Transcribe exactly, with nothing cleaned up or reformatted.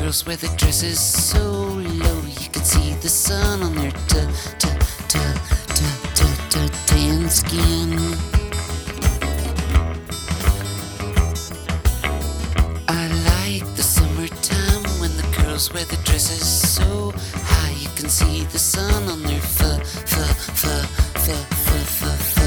girls wear their dresses so low you can see the sun on their t t t t t t tan skin. I like the summertime when the girls wear their dresses so high you can see the sun on their f f f f f f.